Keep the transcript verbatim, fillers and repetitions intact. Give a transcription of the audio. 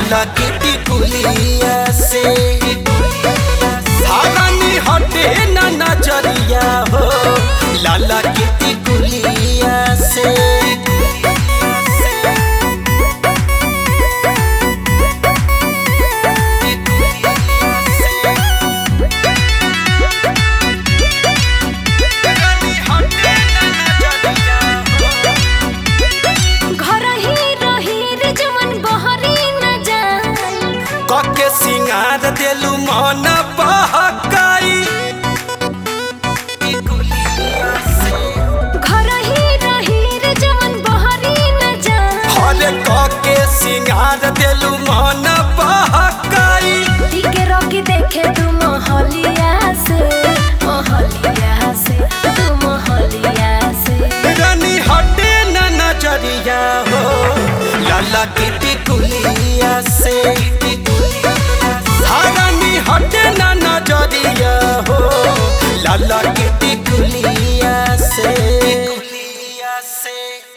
लाला की टिकुलिया से रानी हटे ना नजरिया हो लाला की टिकुलिया से। कके सिंगार देलू मन बहकाई घर ही रही रे जवन बहरी न जा हरे कके सिंगार देलू मन बहकाई टिके रोकी देखे तू मोहलिया से मोहलिया से तू मोहलिया से रानी हटे न नजरिया हो लाला की टिकुलिया से रानी हटे ना नजरिया हो लाला की टिकुलिया से।